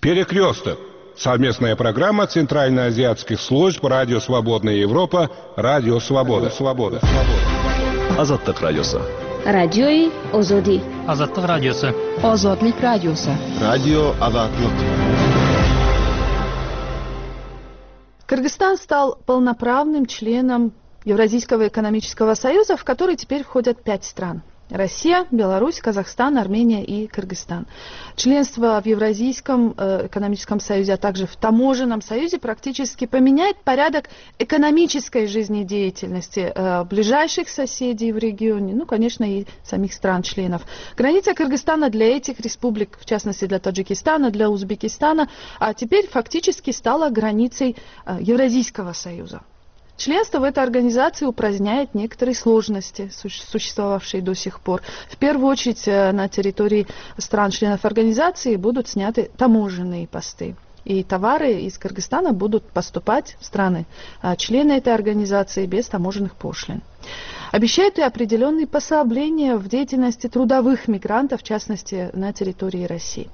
Перекресток. Совместная программа Центральноазиатских служб Радио Свободная Европа, Радио Свобода. Азаттык радиосы. Радиои Озоди. Азаттык радиосы. Озодлик радиосы. Радио Азаттык. Кыргызстан стал полноправным членом Евразийского экономического союза, в который теперь входят 5 стран. Россия, Беларусь, Казахстан, Армения и Кыргызстан. Членство в Евразийском экономическом союзе, а также в таможенном союзе практически поменяет порядок экономической жизнедеятельности ближайших соседей в регионе, конечно, и самих стран-членов. Граница Кыргызстана для этих республик, в частности для Таджикистана, для Узбекистана, теперь фактически стала границей Евразийского союза. Членство в этой организации упраздняет некоторые сложности, существовавшие до сих пор. В первую очередь на территории стран-членов организации будут сняты таможенные посты. И товары из Кыргызстана будут поступать в страны члены этой организации без таможенных пошлин. Обещают и определенные послабления в деятельности трудовых мигрантов, в частности на территории России.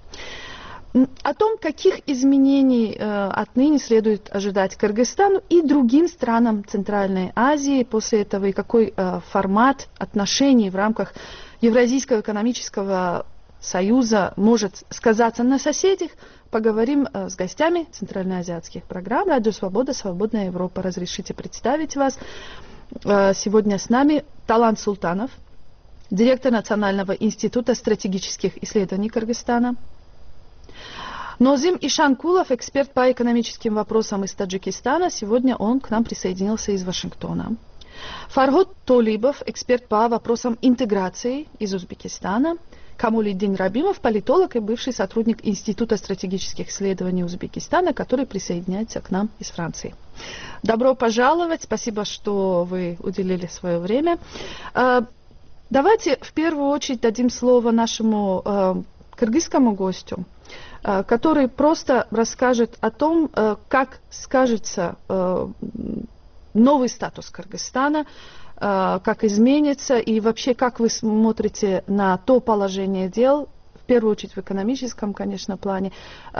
О том, каких изменений отныне следует ожидать Кыргызстану и другим странам Центральной Азии после этого, и какой формат отношений в рамках Евразийского экономического союза может сказаться на соседях, поговорим с гостями центральноазиатских программ Радио Свобода, Свободная Европа. Разрешите представить вас. Сегодня с нами Талант Султанов, директор Национального института стратегических исследований Кыргызстана. Нозим Ишанкулов, эксперт по экономическим вопросам из Таджикистана. Сегодня он к нам присоединился из Вашингтона. Фарход Толибов, эксперт по вопросам интеграции из Узбекистана. Камулиддин Рабимов, политолог и бывший сотрудник Института стратегических исследований Узбекистана, который присоединяется к нам из Франции. Добро пожаловать, спасибо, что вы уделили свое время. Давайте в первую очередь дадим слово нашему кыргызскому гостю, который просто расскажет о том, как скажется новый статус Кыргызстана, как изменится и вообще как вы смотрите на то положение дел, в первую очередь в экономическом, конечно, плане,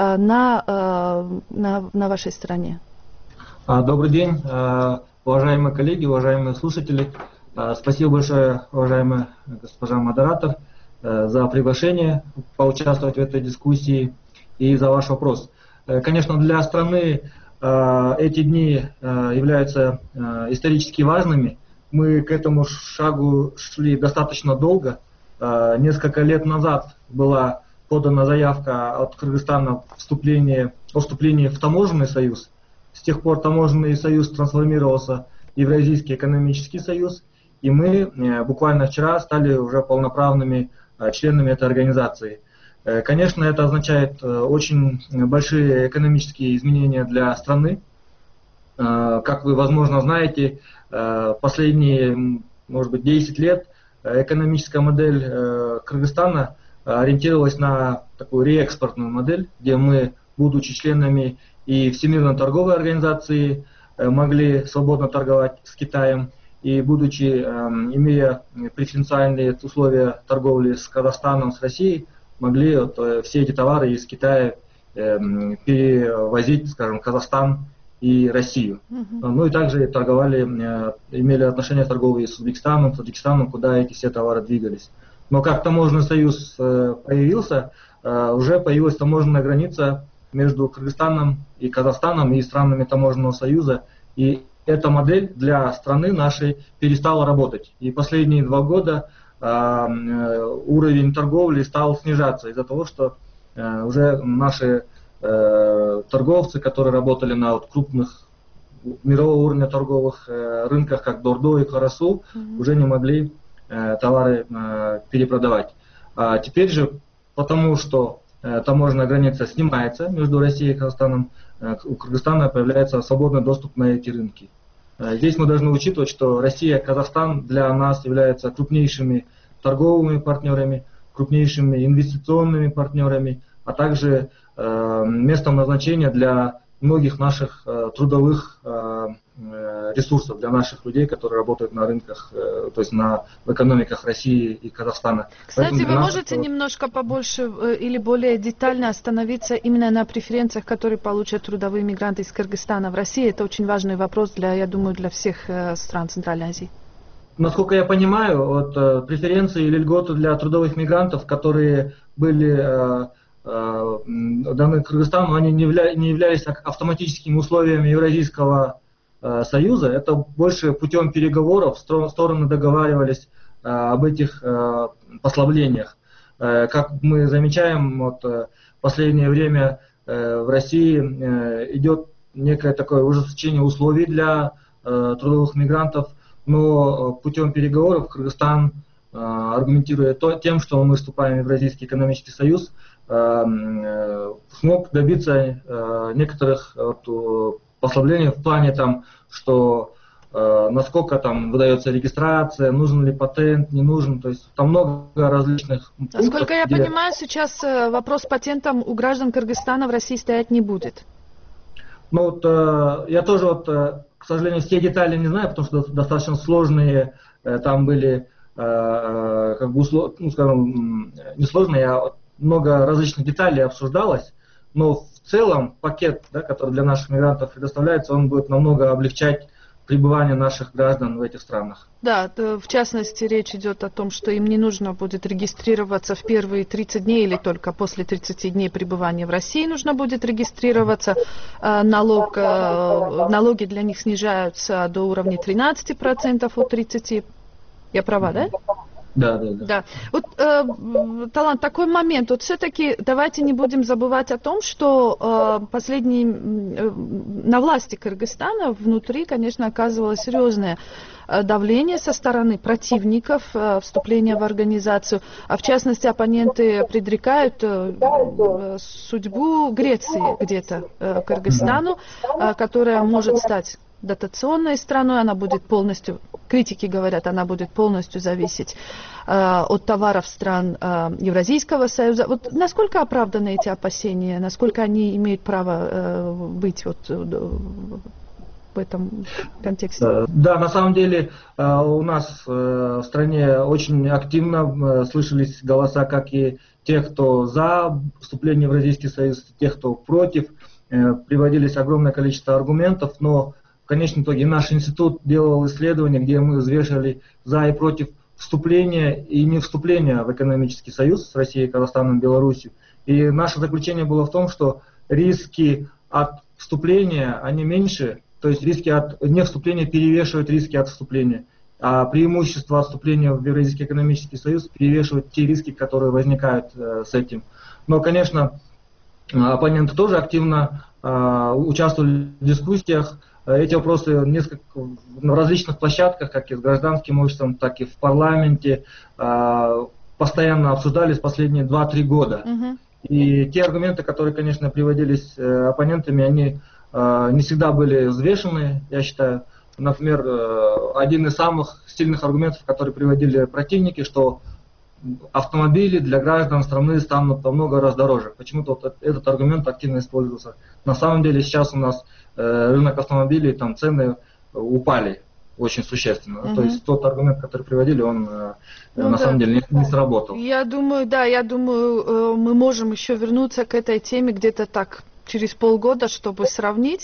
на вашей стране. Добрый день, уважаемые коллеги, уважаемые слушатели. Спасибо большое, уважаемая госпожа модератор, за приглашение поучаствовать в этой дискуссии и за ваш вопрос. Конечно, для страны эти дни являются исторически важными. Мы к этому шагу шли достаточно долго. Несколько лет назад была подана заявка от Кыргызстана о вступлении в таможенный союз. С тех пор таможенный союз трансформировался в Евразийский экономический союз, и мы буквально вчера стали уже полноправными членами этой организации. Конечно, это означает очень большие экономические изменения для страны. Как вы, возможно, знаете, последние, может быть, 10 лет экономическая модель Кыргызстана ориентировалась на такую реэкспортную модель, где мы, будучи членами и Всемирной торговой организации, могли свободно торговать с Китаем, и будучи, имея преференциальные условия торговли с Казахстаном, с Россией, могли все эти товары из Китая перевозить, скажем, в Казахстан и Россию. Ну и также торговали, имели отношения торговые с Узбекистаном, Таджикистаном, куда эти все товары двигались. Но как таможенный союз появился, уже появилась таможенная граница между Кыргызстаном и Казахстаном и странами таможенного союза. И эта модель для страны нашей перестала работать. И последние 2 года уровень торговли стал снижаться из-за того, что уже наши торговцы, которые работали на крупных мирового уровня торговых рынках, как Дордо и Карасу, уже не могли товары перепродавать. А теперь же, потому что таможенная граница снимается между Россией и Казахстаном, у Кыргызстана появляется свободный доступ на эти рынки. Здесь мы должны учитывать, что Россия и Казахстан для нас являются крупнейшими торговыми партнерами, крупнейшими инвестиционными партнерами, а также местом назначения для многих наших трудовых ресурсов для наших людей, которые работают на рынках, то есть в экономиках России и Казахстана. Кстати, вы можете немножко побольше или более детально остановиться именно на преференциях, которые получат трудовые мигранты из Кыргызстана в России? Это очень важный вопрос, я думаю, для всех стран Центральной Азии. Насколько я понимаю, преференции или льготы для трудовых мигрантов, которые были даны Кыргызстану, они не являлись автоматическими условиями Евразийского Союза. Это больше путем переговоров стороны договаривались об этих послаблениях. Как мы замечаем, в последнее время в России идет некое такое ужесточение условий для трудовых мигрантов, но путем переговоров Кыргызстан, аргументируя тем, что мы вступаем в Евразийский экономический союз, смог добиться некоторых послаблений в плане, что насколько там выдается регистрация, нужен ли патент, не нужен, то есть там много различных пунктов. Насколько я понимаю, сейчас вопрос патентом у граждан Кыргызстана в России стоять не будет. Я тоже к сожалению, все детали не знаю, потому что достаточно сложные там были, не сложные, а много различных деталей обсуждалось, но в целом пакет, который для наших мигрантов предоставляется, он будет намного облегчать пребывание наших граждан в этих странах. Да, в частности, речь идет о том, что им не нужно будет регистрироваться в первые 30 дней или только после 30 дней пребывания в России нужно будет регистрироваться. Налоги для них снижаются до уровня 13% от 30%. Я права, да? Да. Талант, такой момент. Все-таки давайте не будем забывать о том, что на власти Кыргызстана внутри, конечно, оказывалось серьезное давление со стороны противников вступления в организацию. А в частности, оппоненты предрекают судьбу Греции где-то Кыргызстану, которая может стать дотационной страной, она будет полностью, критики говорят, она будет полностью зависеть от товаров стран Евразийского союза. Насколько оправданы эти опасения, насколько они имеют право быть в этом контексте? Да, на самом деле у нас в стране очень активно слышались голоса, как и тех, кто за вступление в Евразийский союз, тех, кто против. Приводились огромное количество аргументов, но в конечном итоге наш институт делал исследования, где мы взвешивали за и против вступления и не вступления в экономический союз с Россией, Казахстаном, Беларусью. И наше заключение было в том, что риски от вступления, они меньше, то есть риски от невступления перевешивают риски от вступления. А преимущество от вступления в Евразийский экономический союз перевешивают те риски, которые возникают с этим. Но, конечно, оппоненты тоже активно участвовали в дискуссиях. Эти вопросы на различных площадках, как и с гражданским обществом, так и в парламенте, постоянно обсуждались последние 2-3 года. И те аргументы, которые, конечно, приводились оппонентами, они не всегда были взвешены, я считаю. Например, один из самых сильных аргументов, которые приводили противники, что автомобили для граждан страны станут во много раз дороже. Почему-то этот аргумент активно использовался. На самом деле сейчас у нас рынок автомобилей, там цены упали очень существенно. То есть тот аргумент, который приводили, он на самом деле не сработал. Я думаю, мы можем еще вернуться к этой теме где-то так через полгода, чтобы сравнить,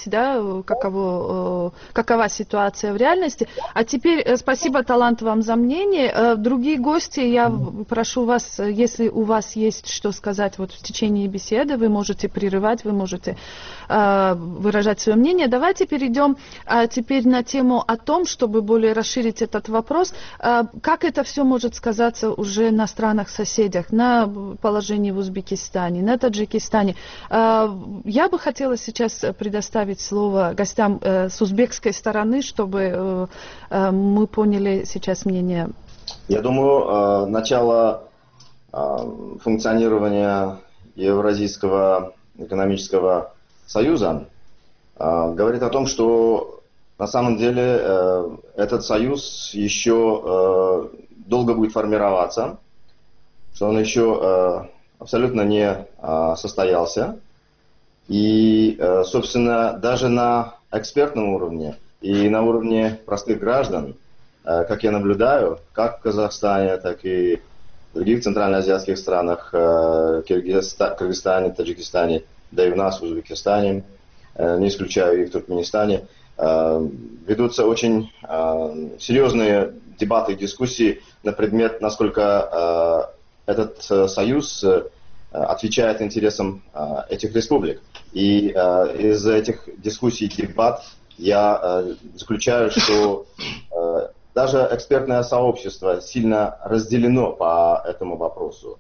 какова ситуация в реальности. А теперь спасибо, Талант, вам за мнение. Другие гости, я прошу вас, если у вас есть что сказать в течение беседы, вы можете прерывать, вы можете выражать свое мнение. Давайте перейдем теперь на тему о том, чтобы более расширить этот вопрос, как это все может сказаться уже на странах-соседях, на положении в Узбекистане, на Таджикистане. Я бы хотела сейчас предоставить слово гостям с узбекской стороны, чтобы мы поняли сейчас мнение. Я думаю, начало функционирования Евразийского экономического союза говорит о том, что на самом деле этот союз еще долго будет формироваться, что он еще абсолютно не состоялся. И, собственно, даже на экспертном уровне и на уровне простых граждан, как я наблюдаю, как в Казахстане, так и в других центральноазиатских странах, Кыргызстане, Таджикистане, да и у нас, в Узбекистане, не исключаю и в Туркменистане, ведутся очень серьезные дебаты и дискуссии на предмет, насколько этот союз отвечает интересам этих республик. И из этих дискуссий и дебат я заключаю, что даже экспертное сообщество сильно разделено по этому вопросу.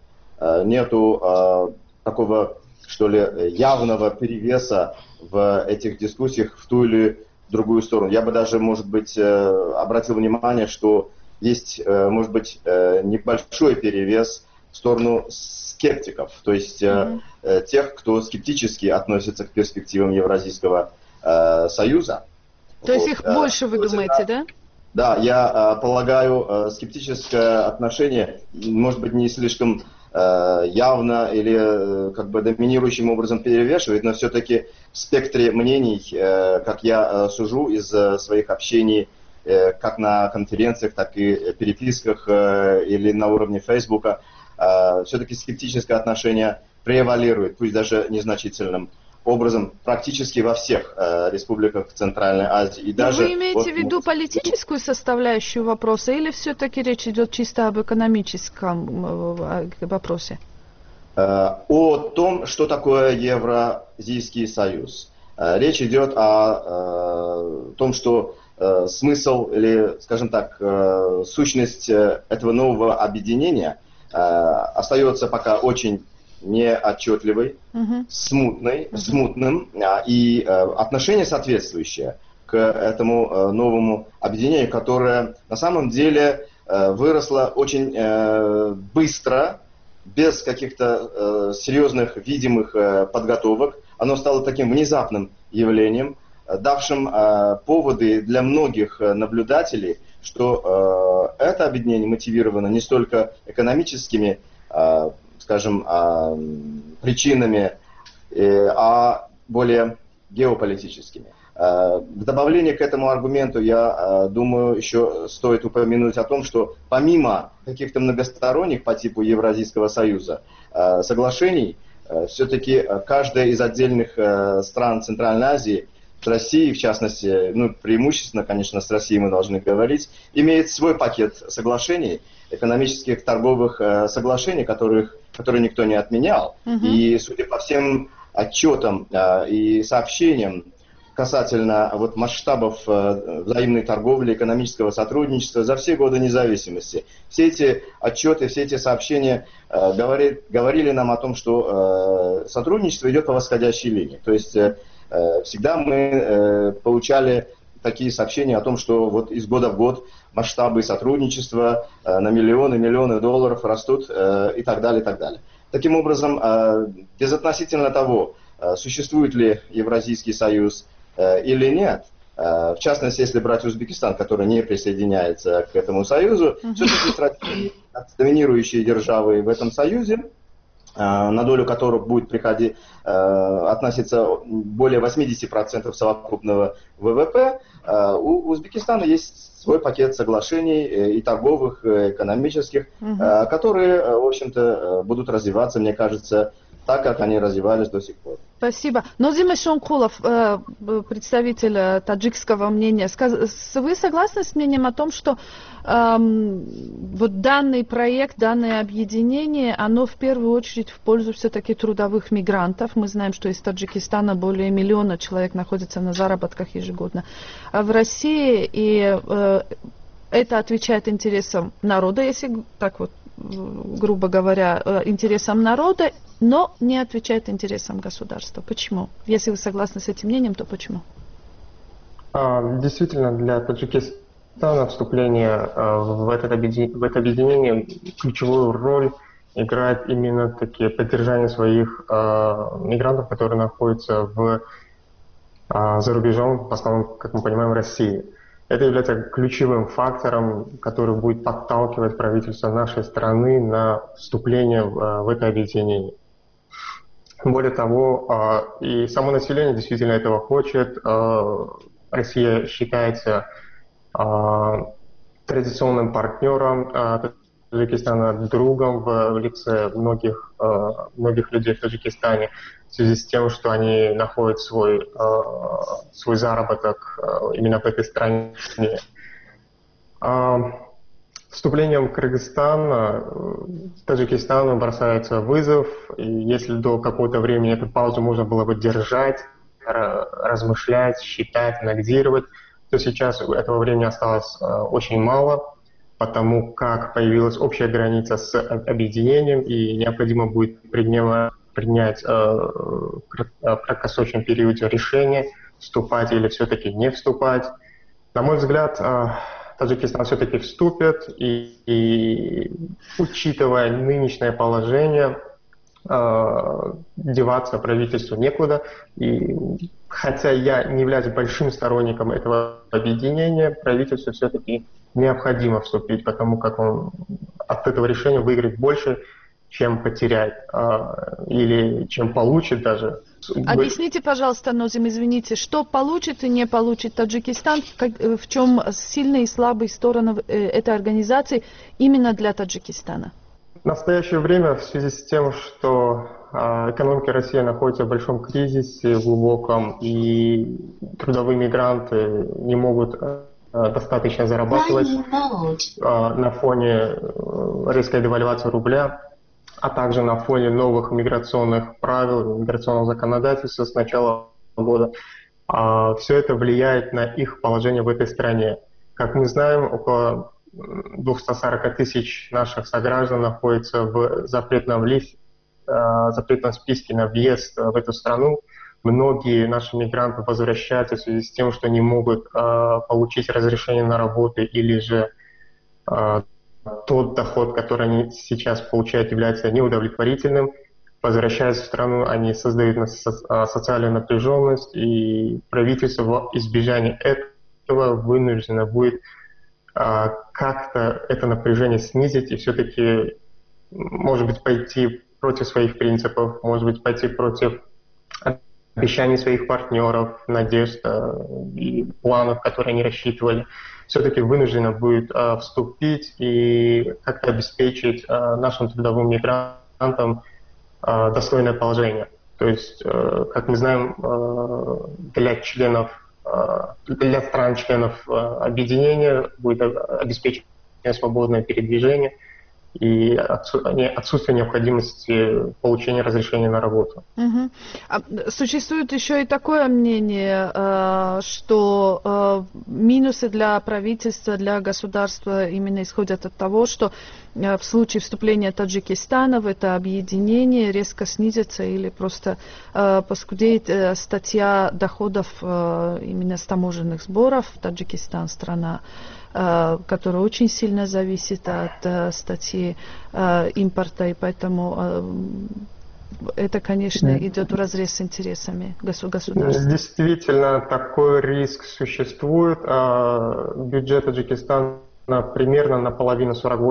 Нету такого, что ли, явного перевеса в этих дискуссиях в ту или другую сторону. Я бы даже, может быть, обратил внимание, что есть, может быть, небольшой перевес в сторону скептиков, то есть тех, кто скептически относится к перспективам Евразийского союза. То есть их больше, вы думаете, да? Да, я полагаю, скептическое отношение, может быть, не слишком явно или как бы доминирующим образом перевешивает, но все-таки в спектре мнений, как я сужу из своих общений, как на конференциях, так и переписках или на уровне Фейсбука, все-таки скептическое отношение превалирует, пусть даже незначительным образом, практически во всех республиках Центральной Азии. И даже вы имеете в виду политическую составляющую вопроса или все-таки речь идет чисто об экономическом вопросе? О том, что такое Евразийский союз. Речь идет о том, что смысл или, скажем так, сущность этого нового объединения остается пока очень неотчетливой, смутным, и отношение соответствующее к этому новому объединению, которое на самом деле выросло очень быстро, без каких-то серьезных видимых подготовок. Оно стало таким внезапным явлением, давшим поводы для многих наблюдателей, что это объединение мотивировано не столько экономическими, скажем, причинами, а более геополитическими. В добавление к этому аргументу, я думаю, еще стоит упомянуть о том, что помимо каких-то многосторонних по типу Евразийского союза соглашений, все-таки каждая из отдельных стран Центральной Азии, с Россией, в частности, ну, преимущественно, конечно, с Россией мы должны говорить, имеет свой пакет соглашений, экономических, торговых соглашений, которые никто не отменял. И, судя по всем отчетам и сообщениям касательно вот масштабов взаимной торговли, экономического сотрудничества за все годы независимости, все эти отчеты, все эти сообщения говорили нам о том, что сотрудничество идет по восходящей линии. То есть всегда мы получали такие сообщения о том, что вот из года в год масштабы сотрудничества на миллионы долларов растут и так далее, и так далее. Таким образом, безотносительно того, существует ли Евразийский союз или нет, в частности, если брать Узбекистан, который не присоединяется к этому союзу, все-таки стратегии доминирующие державы в этом союзе, на долю которых будет относиться более 80% совокупного ВВП, у Узбекистана есть свой пакет соглашений и торговых, и экономических, которые, в общем-то, будут развиваться, мне кажется, так, как они развивались до сих пор. Спасибо. Нозима Шонкулов, представитель таджикского мнения, вы согласны с мнением о том, что вот данный проект, данное объединение, оно в первую очередь в пользу все-таки трудовых мигрантов? Мы знаем, что из Таджикистана более 1 миллиона человек находится на заработках ежегодно в России, и это отвечает интересам народа, если так вот, грубо говоря, интересам народа, но не отвечает интересам государства. Почему? Если вы согласны с этим мнением, то почему? Действительно, для Таджикистана вступление в это объединение ключевую роль играет именно такие поддержание своих мигрантов, которые находятся за рубежом, в основном, как мы понимаем, России. Это является ключевым фактором, который будет подталкивать правительство нашей страны на вступление в это объединение. Более того, и само население действительно этого хочет. Россия считается традиционным партнером Таджикистана, другом в лице многих людей в Таджикистане, в связи с тем, что они находят свой заработок именно в этой стране. Вступлением Кыргызстана Таджикистану бросается вызов, и если до какого-то времени эту паузу можно было бы держать, размышлять, считать, анализировать, то сейчас этого времени осталось очень мало, потому как появилась общая граница с объединением, и необходимо будет принять в краткосрочном периоде решение, вступать или все-таки не вступать. На мой взгляд, Таджикистан все-таки вступит, и учитывая нынешнее положение, деваться правительству некуда. И хотя я не являюсь большим сторонником этого объединения, правительству все-таки необходимо вступить, потому как он от этого решения выиграет больше, чем потеряет, или чем получит даже. Объясните, пожалуйста, Нозим, извините, что получит и не получит Таджикистан, в чем сильные и слабые стороны этой организации именно для Таджикистана? В настоящее время, в связи с тем, что экономика России находится в большом кризисе, глубоком, и трудовые мигранты не могут достаточно зарабатывать на фоне резкой девальвации рубля, а также на фоне новых миграционных правил, миграционного законодательства с начала года. Все это влияет на их положение в этой стране. Как мы знаем, около 240 тысяч наших сограждан находятся в запретном списке на въезд в эту страну. Многие наши мигранты возвращаются в связи с тем, что не могут получить разрешение на работу, или же тот доход, который они сейчас получают, является неудовлетворительным. Возвращаясь в страну, они создают социальную напряженность, и правительство во избежание этого вынуждено будет как-то это напряжение снизить и все-таки, может быть, пойти против своих принципов, может быть, пойти против обещаний своих партнеров, надежд и планов, которые они рассчитывали. Все-таки вынуждено будет вступить и как-то обеспечить нашим трудовым мигрантам достойное положение. То есть, как мы знаем, для стран-членов объединения будет обеспечено свободное передвижение и отсутствие необходимости получения разрешения на работу. Угу. Существует еще и такое мнение, что минусы для правительства, для государства именно исходят от того, что в случае вступления Таджикистана в это объединение резко снизится или просто поскудеет статья доходов именно с таможенных сборов. Таджикистан — страна, которая очень сильно зависит от статьи импорта, и поэтому это, конечно, идет вразрез с интересами государства. Действительно, такой риск существует. Бюджет Таджикистана примерно наполовину,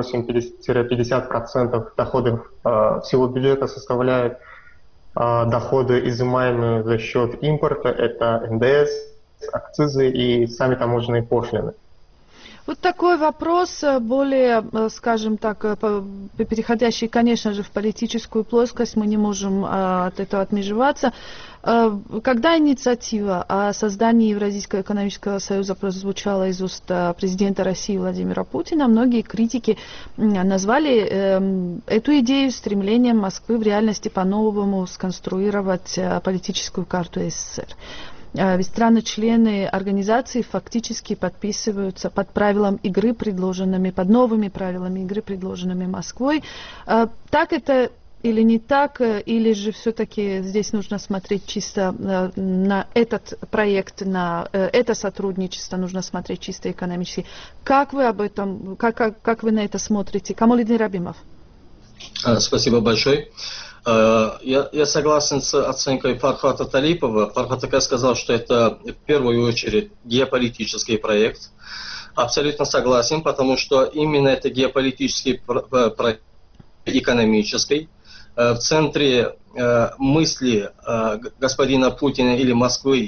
48-50% доходов всего бюджета составляют доходы, изымаемые за счет импорта. Это НДС, акцизы и сами таможенные пошлины. Вот такой вопрос, более, скажем так, переходящий, конечно же, в политическую плоскость, мы не можем от этого отмежеваться. Когда инициатива о создании Евразийского экономического союза прозвучала из уст президента России Владимира Путина, многие критики назвали эту идею стремлением Москвы в реальности по-новому сконструировать политическую карту СССР. Ведь страны-члены организации фактически подписываются под правилам игры, предложенными, под новыми правилами игры, предложенными Москвой. Так это или не так, или же все-таки здесь нужно смотреть чисто на этот проект, на это сотрудничество, нужно смотреть чисто экономически. Как вы об этом, как вы на это смотрите? Камолидин Рабимов. Спасибо большое. Я согласен с оценкой Фархата Талипова. Фархат сказал, что это в первую очередь геополитический проект. Абсолютно согласен, потому что именно это геополитический проект экономический. в центре мысли господина Путина или Москвы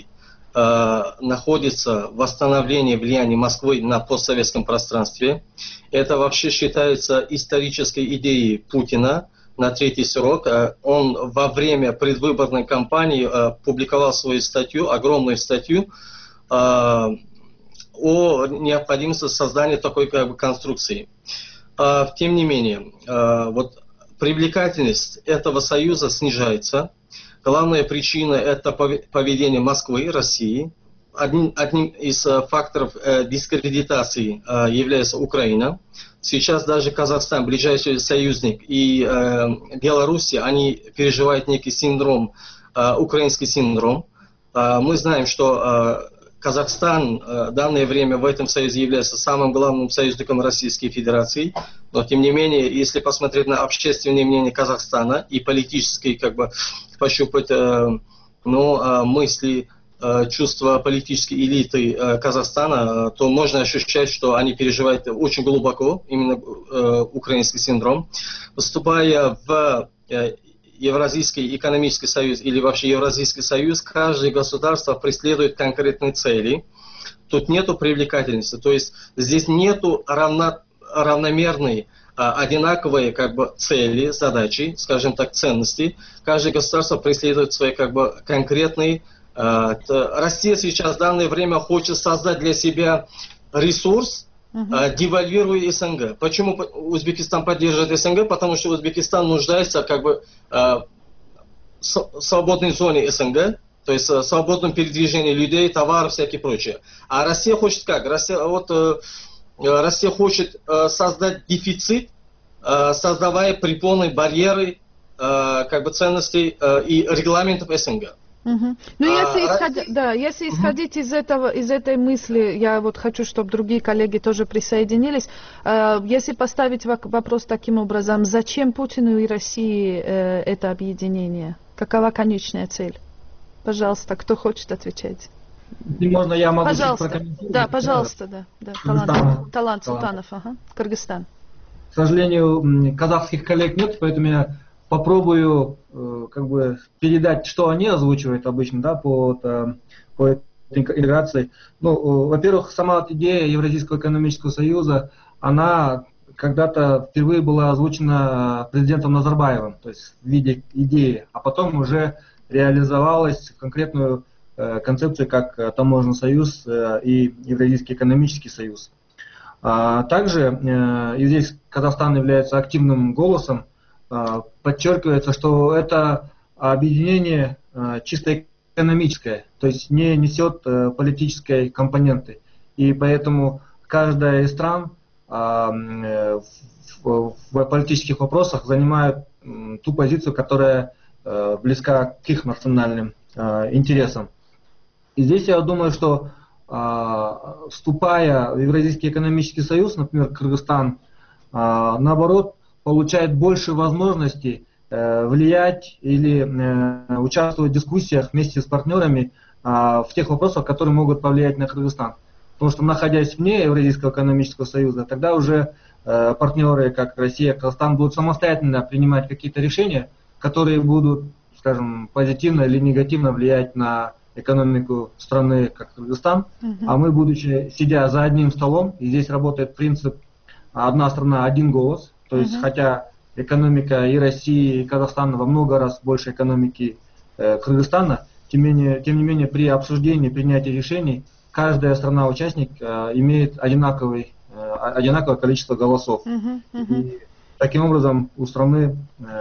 находится восстановление влияния Москвы на постсоветском пространстве. Это вообще считается исторической идеей Путина на третий срок. Он во время предвыборной кампании публиковал свою статью, огромную статью, о необходимости создания такой конструкции. Тем не менее, вот привлекательность этого союза снижается. Главная причина – это поведение Москвы, России. Одним из факторов дискредитации является Украина. Сейчас даже Казахстан, ближайший союзник, и Белоруссия, они переживают некий синдром, украинский синдром. Мы знаем, что Казахстан в данное время в этом союзе является самым главным союзником Российской Федерации, но тем не менее, если посмотреть на общественное мнение Казахстана и политические, пощупать мысли, чувства политической элиты Казахстана, то можно ощущать, что они переживают очень глубоко именно украинский синдром. Вступая в Евразийский экономический союз или вообще Евразийский союз, каждое государство преследует конкретные цели. Тут нету привлекательности, то есть здесь нету равномерной, одинаковые цели, задачи, скажем так, ценности. Каждое государство преследует свои конкретные. Россия сейчас в данное время хочет создать для себя ресурс, девальвируя СНГ. Почему Узбекистан поддерживает СНГ? Потому что Узбекистан нуждается в свободной зоне СНГ, то есть в свободном передвижении людей, товаров, всякие прочее. А Россия хочет как? Россия хочет создать дефицит, создавая препоны, барьеры ценностей и регламентов СНГ. Если исходить из этой мысли, я вот хочу, чтобы другие коллеги тоже присоединились. Если поставить вопрос таким образом, зачем Путину и России это объединение? Какова конечная цель? Пожалуйста, кто хочет отвечать? Можно я могу прокомментировать? Да, пожалуйста, да. Талант Султанов, Кыргызстан. К сожалению, казахских коллег нет, поэтому я попробую передать, что они озвучивают обычно, по этой интеграции. Во-первых, сама идея Евразийского экономического союза, она когда-то впервые была озвучена президентом Назарбаевым, то есть в виде идеи, а потом уже реализовалась в конкретную концепцию, как Таможенный союз и Евразийский экономический союз. Также, и здесь Казахстан является активным голосом, подчеркивается, что это объединение чисто экономическое, то есть не несет политической компоненты. И поэтому каждая из стран в политических вопросах занимает ту позицию, которая близка к их национальным интересам. И здесь я думаю, что вступая в Евразийский экономический союз, например, Кыргызстан, наоборот, получает больше возможностей влиять или участвовать в дискуссиях вместе с партнерами в тех вопросах, которые могут повлиять на Кыргызстан. Потому что, находясь вне Евразийского экономического союза, тогда уже партнеры, как Россия, Казахстан, будут самостоятельно принимать какие-то решения, которые будут, скажем, позитивно или негативно влиять на экономику страны, как Кыргызстан. А мы, будучи сидя за одним столом, и здесь работает принцип «одна страна, один голос», то есть, хотя экономика и России, и Казахстана во много раз больше экономики Кыргызстана, тем не менее при обсуждении, принятии решений, каждая страна-участник имеет одинаковое количество голосов. И таким образом у страны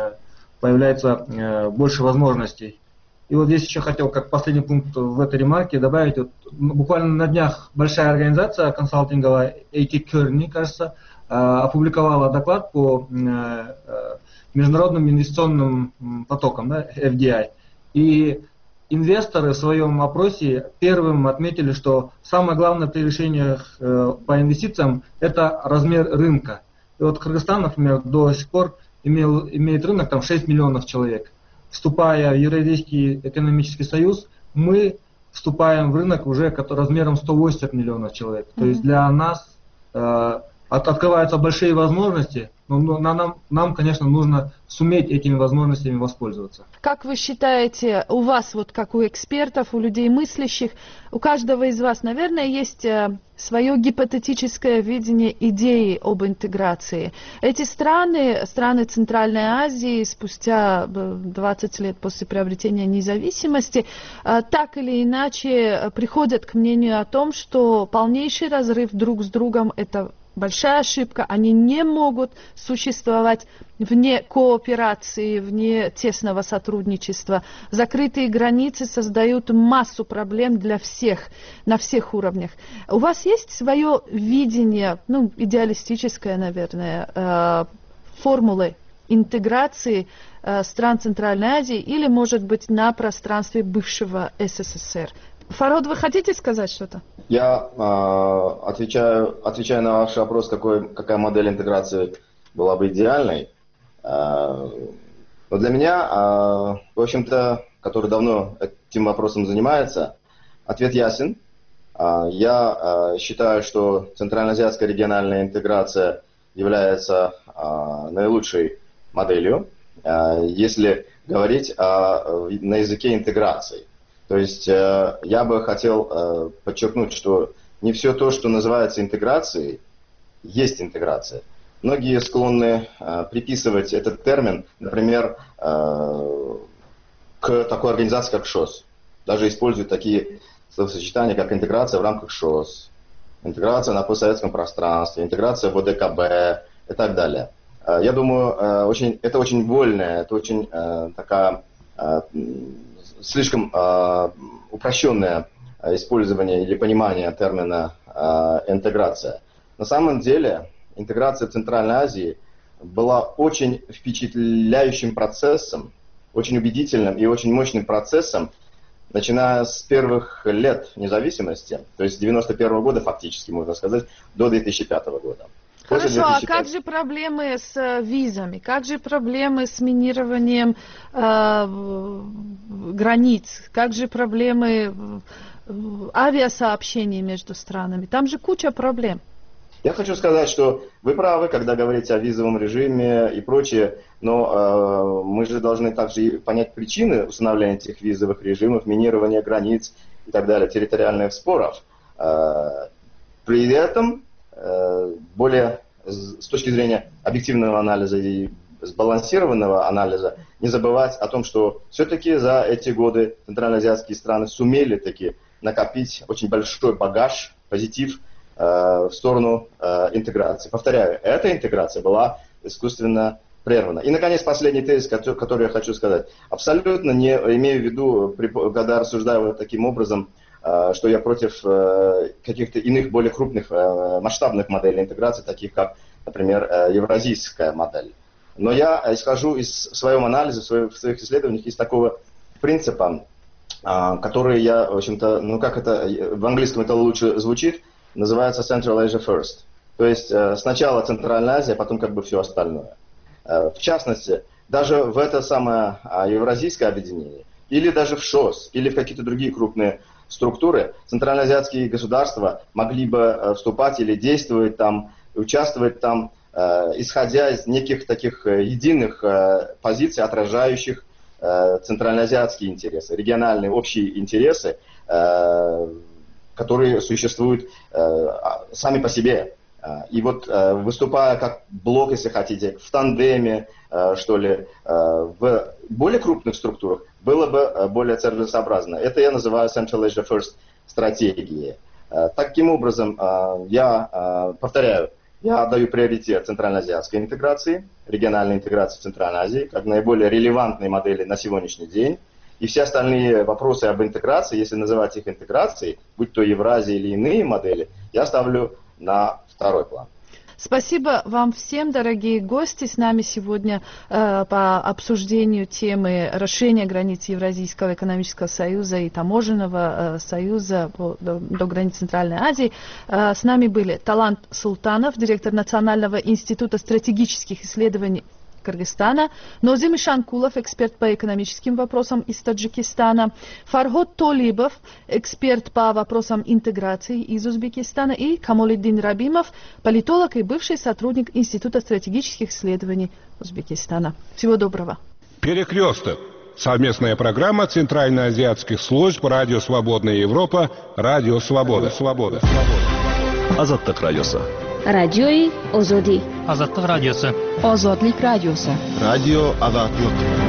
появляется больше возможностей. И вот здесь еще хотел, как последний пункт в этой ремарке, добавить, буквально на днях большая организация консалтинговая, AT Kearney, кажется, опубликовала доклад по международным инвестиционным потокам, FDI. И инвесторы в своем опросе первым отметили, что самое главное при решениях по инвестициям – это размер рынка. И вот Кыргызстан, например, до сих пор имеет рынок 6 миллионов человек. Вступая в Евразийский экономический союз, мы вступаем в рынок уже размером 180 миллионов человек. То есть для нас открываются большие возможности, но нам, конечно, нужно суметь этими возможностями воспользоваться. Как вы считаете, у вас, вот как у экспертов, у людей мыслящих, у каждого из вас, наверное, есть свое гипотетическое видение идеи об интеграции. Эти страны Центральной Азии, спустя 20 лет после приобретения независимости, так или иначе приходят к мнению о том, что полнейший разрыв друг с другом – это большая ошибка, они не могут существовать вне кооперации, вне тесного сотрудничества. Закрытые границы создают массу проблем для всех, на всех уровнях. У вас есть свое видение, идеалистическое, наверное, формулы интеграции стран Центральной Азии или, может быть, на пространстве бывшего СССР? Фарод, вы хотите сказать что-то? Я отвечаю на ваш вопрос, какая модель интеграции была бы идеальной. Но для меня, в общем-то, который давно этим вопросом занимается, ответ ясен. Я считаю, что центральноазиатская региональная интеграция является наилучшей моделью, если говорить на языке интеграции. То есть я бы хотел подчеркнуть, что не все то, что называется интеграцией, есть интеграция. Многие склонны приписывать этот термин, например, к такой организации, как ШОС. Даже используют такие словосочетания, как интеграция в рамках ШОС, интеграция на постсоветском пространстве, интеграция в ОДКБ и так далее. Я думаю, это очень вольная, это очень такая слишком упрощенное использование или понимание термина интеграция. На самом деле интеграция Центральной Азии была очень впечатляющим процессом, очень убедительным и очень мощным процессом, начиная с первых лет независимости, то есть с 1991 года фактически, можно сказать, до 2005 года. Хорошо, а как же проблемы с визами? Как же проблемы с минированием границ? Как же проблемы авиасообщений между странами? Там же куча проблем. Я хочу сказать, что вы правы, когда говорите о визовом режиме и прочее, но мы же должны также понять причины установления этих визовых режимов, минирования границ и так далее, территориальных споров. При этом более с точки зрения объективного анализа и сбалансированного анализа не забывать о том, что все-таки за эти годы центральноазиатские страны сумели таки накопить очень большой багаж, позитив в сторону интеграции. Повторяю, эта интеграция была искусственно прервана. И, наконец, последний тезис, который я хочу сказать. Абсолютно не имею в виду, когда рассуждаю вот таким образом, что я против каких-то иных более крупных масштабных моделей интеграции, таких как, например, евразийская модель. Но я исхожу в своем анализе, в своих исследованиях из такого принципа, который я, в общем-то, как это в английском это лучше звучит, называется Central Asia First. То есть сначала Центральная Азия, а потом как бы все остальное. В частности, даже в это самое евразийское объединение, или даже в ШОС, или в какие-то другие крупные структуры, центральноазиатские государства могли бы вступать или действовать там, участвовать там, исходя из неких таких единых позиций, отражающих центральноазиатские интересы, региональные общие интересы, которые существуют сами по себе. И вот выступая как блок, если хотите, в тандеме, что ли, в более крупных структурах, было бы более целесообразно. Это я называю Central Asia First стратегией. Таким образом, я повторяю, я отдаю приоритет центральноазиатской интеграции, региональной интеграции в Центральной Азии, как наиболее релевантной модели на сегодняшний день. И все остальные вопросы об интеграции, если называть их интеграцией, будь то Евразия или иные модели, я ставлю на второй план. Спасибо вам всем, дорогие гости. С нами сегодня по обсуждению темы расширения границ Евразийского экономического союза и таможенного союза до границ Центральной Азии. С нами были Талант Султанов, директор Национального института стратегических исследований Кыргызстана, Нозим Ишанкулов, эксперт по экономическим вопросам из Таджикистана, Фарход Толибов, эксперт по вопросам интеграции из Узбекистана, и Камолиддин Рабимов, политолог и бывший сотрудник Института стратегических исследований Узбекистана. Всего доброго. Перекресток. Совместная программа Центральноазиатских служб Радио Свободная Европа, Радио Свобода. Азаттык радиосы. Радиои Озоди. Азаттык радиосы. Озодлик радиосы. Радио Азаттык.